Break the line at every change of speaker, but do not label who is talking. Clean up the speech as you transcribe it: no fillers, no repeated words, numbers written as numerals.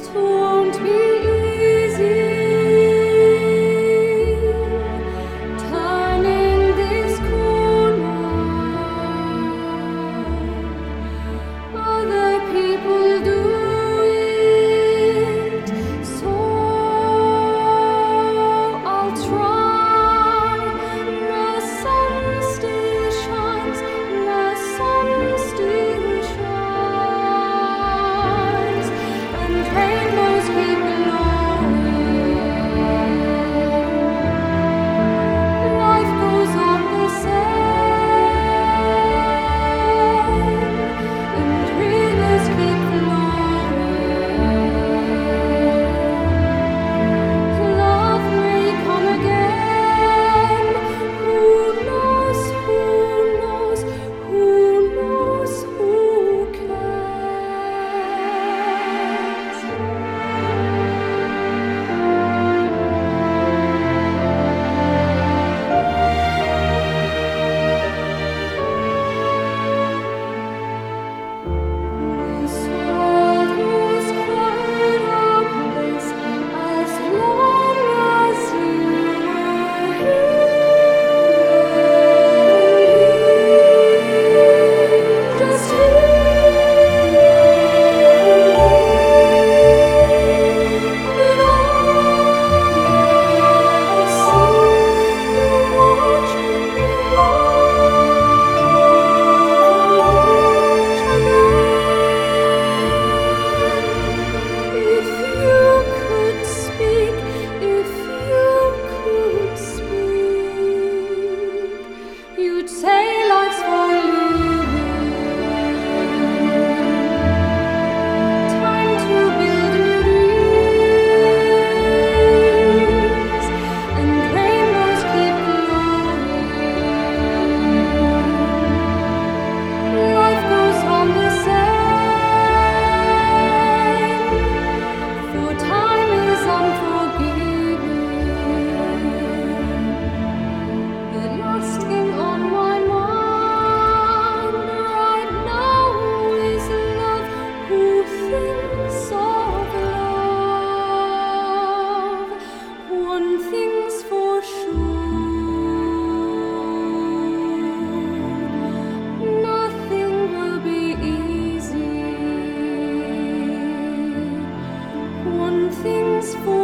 'twon't be easy turning this corner. Other people do it, so I'll try. The sun still shines, the sun still shines, and rainbows keep glowing. Life goes on the same, and rivers keep flowing. Love may come again. Who knows? Who knows? Who knows? Who cares? This world was quite a place as long as you were here, just here. But I see you watching me if you could speak, if you could speak, you'd say life's for living. Time to build new dreams, and rainbows keep glowing. Life goes on the same, for time is unforgiving. The last thing on my mind right now is love. Who thinks of love? One thing's for sure, nothing will be easy. One thing's for